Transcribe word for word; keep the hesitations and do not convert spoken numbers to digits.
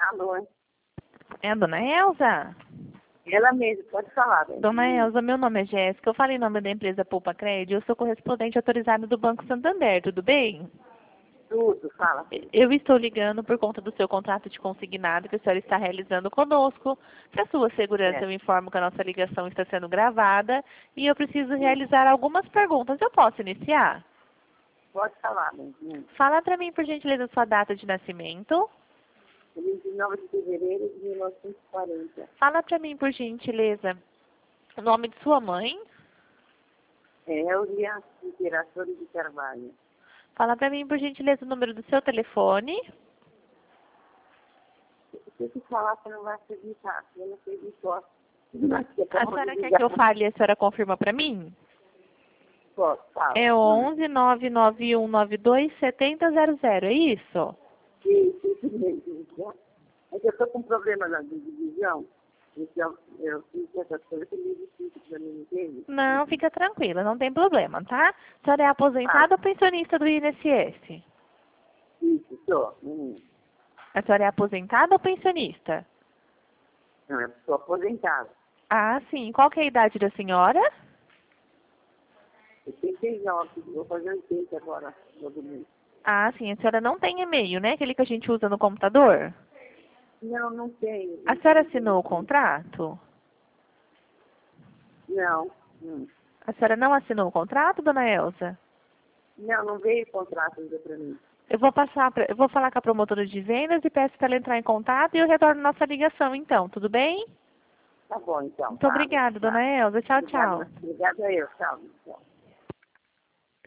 Alô? É a dona Elza? Ela mesma, pode falar. Né? Dona Elza, meu nome é Jéssica, eu falo em nome da empresa Poupa Crédito, eu sou correspondente autorizado do Banco Santander, tudo bem? Tudo, fala. Eu estou ligando por conta do seu contrato de consignado que a senhora está realizando conosco. Para sua segurança, É. eu informo que a nossa ligação está sendo gravada e eu preciso realizar algumas perguntas. Eu posso iniciar? Pode falar, né? Fala para mim, por gentileza, sua data de nascimento. vinte e nove de fevereiro de mil novecentos e quarenta. Fala para mim, por gentileza, o nome de sua mãe. É Elvia Interações de Carvalho. Fala para mim, por gentileza, o número do seu telefone. Se você falar, você não vai acreditar. Eu não acredito. A senhora quer que eu fale e a senhora confirma para mim? Posso, fala. É onze nove nove um nove dois sete zero zero zero, é isso? Isso, isso mesmo. É que eu estou com um problema na divisão. Então, eu fiz essas coisas que me difícil para mim, entende? Não, fica tranquila, não tem problema, tá? A senhora é aposentada Ah. ou pensionista do I N S S? Isso, estou. Hum. A senhora é aposentada ou pensionista? Não, eu sou aposentada. Ah, sim. Qual que é a idade da senhora? oitenta e nove, vou fazer oitenta agora, no domingo. Ah, sim. A senhora não tem e-mail, né? Aquele que a gente usa no computador? Não, não tenho. A senhora assinou o contrato? Não. Hum. A senhora não assinou o contrato, dona Elza? Não, não veio contrato ainda para mim. Eu vou passar, pra, eu vou falar com a promotora de vendas e peço para ela entrar em contato e eu retorno nossa ligação, então. Tudo bem? Tá bom, então. Muito Tá, obrigada, tá. dona Elza. Tchau, tchau. Obrigada, obrigada eu. Tchau, tchau.